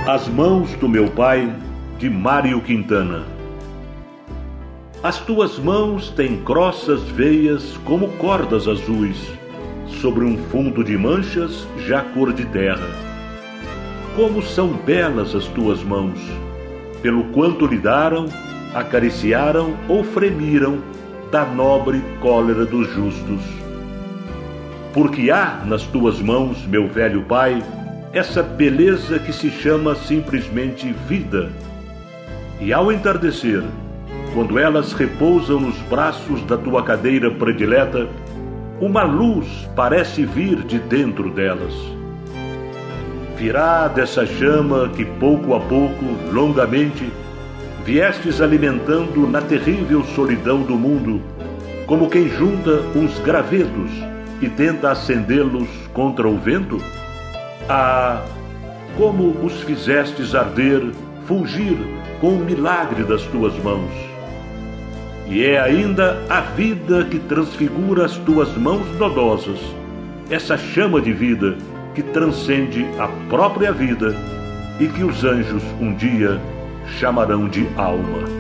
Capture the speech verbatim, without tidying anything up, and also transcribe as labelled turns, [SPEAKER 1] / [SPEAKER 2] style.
[SPEAKER 1] As mãos do meu pai, de Mário Quintana. As tuas mãos têm grossas veias como cordas azuis, sobre um fundo de manchas já cor de terra. Como são belas as tuas mãos, pelo quanto lidaram, acariciaram ou fremiram da nobre cólera dos justos. Porque há nas tuas mãos, meu velho pai, essa beleza que se chama simplesmente vida. E ao entardecer, quando elas repousam nos braços da tua cadeira predileta, uma luz parece vir de dentro delas. Virá dessa chama que pouco a pouco, longamente, viestes alimentando na terrível solidão do mundo, como quem junta uns gravetos e tenta acendê-los contra o vento? Ah, como os fizestes arder, fulgir com o milagre das tuas mãos! E é ainda a vida que transfigura as tuas mãos nodosas, essa chama de vida que transcende a própria vida e que os anjos um dia chamarão de alma.